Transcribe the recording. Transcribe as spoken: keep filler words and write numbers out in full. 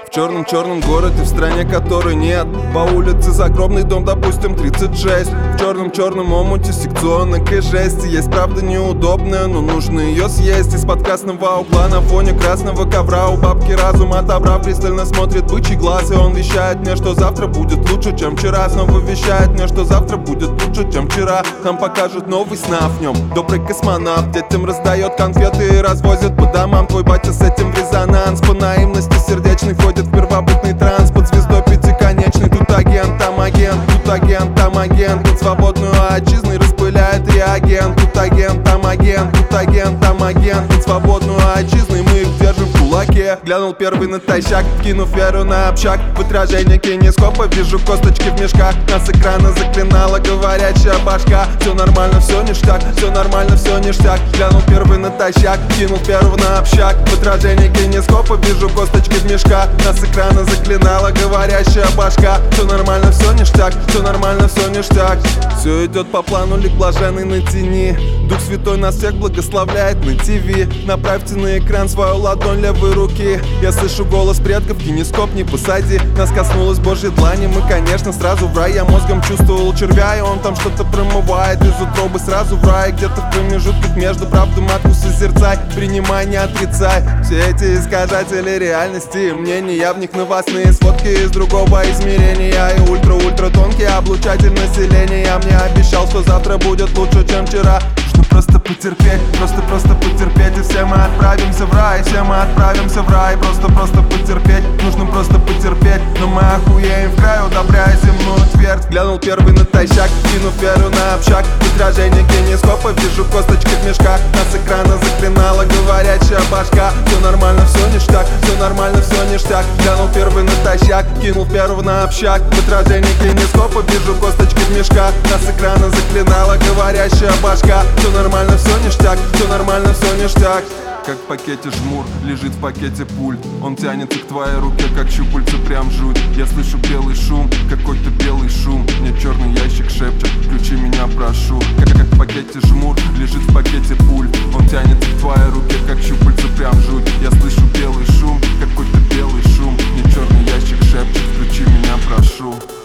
В черном-черном городе, в стране которой нет по улице загробный дом, допустим, тридцать шесть. В черном-черном омуте секционок и жести. Есть правда неудобная, но нужно ее съесть. Из-под красного угла на фоне красного ковра у бабки разум отобрав, пристально смотрит бычий глаз. И он вещает мне, что завтра будет лучше, чем вчера. Снова вещает мне, что завтра будет лучше, чем вчера. Нам покажут новый сна в нем. Добрый космонавт детям раздает конфеты и развозит по домам. Твой батя с этим в резонанс. По наивности сердечный входит в первобытный транс. Под звездой пятиконечный. Тут агент, там агент, тут агент, там агент. Под свободную отчизной распыляет реагент. Тут агент, там агент, тут агент, там агент. Под свободную отчизной мы их держим в кулаке. Глянул первый натощак, кинув веру на общак. В отражении кинескопа вижу косточки в мешках. Нас с экрана заклинала говорящая башка. Все нормально, все ништяк, все нормально, все ништяк. Глянул первый натощак, кинул первого на общак. В отражении кинескопа вижу косточки в мешках. Нас с экрана заклинала говорящая башка. Все нормально, все ништяк, все нормально, все ништяк. Все идет по плану, лик блаженный на тени. Дух Святой нас всех благословляет на ТВ. Направьте на экран свою ладонь левой руки. Я слышу голос предков, кинескоп не посади. Нас коснулась Божьей длани, мы, конечно, сразу в рай. Я мозгом чувствовал червя, и он там что-то промывает из утробы сразу в рай. Где-то в промежутках между правду матку созерцай. Принимай, не отрицай. Все эти искажатели реальности мнения, в них новостные сводки из другого измерения. И ультра-ультра тонкий облучатель населения мне обещал, что завтра будет лучше, чем вчера. Нужно просто потерпеть, просто-просто потерпеть. И все мы отправимся в рай, все мы отправимся в рай. Просто-просто потерпеть, нужно просто потерпеть. Но мы охуеем в край, удобряя земную твердь. Глянул первый натощак, кинув веру на общак. В отражении кинескопа вижу косточки в мешках. Нас с экрана заклинала говорящая башка. Все нормально, все ништяк, все нормально, все ништяк. Глянул первый натощак, кинул первого на общак. В отражении кинескопа вижу косточки в мешках. Нас с экрана заклинала говорящая башка. Все нормально, все ништяк, все нормально, все ништяк. Как в пакете жмур, лежит в пакете пульт. Он тянется к твоей руке, как щупальца, прям жуть. Я слышу белый шум, какой-то белый шум. Мне черный ящик шепчет, включи меня, прошу. Как, как в пакете жмур, лежит в пакете пульт. Он тянется к твоей руке, как щупальца, прям жуть. Я слышу белый шум, какой-то белый шум. Мне черный ящик шепчет, включи меня, прошу.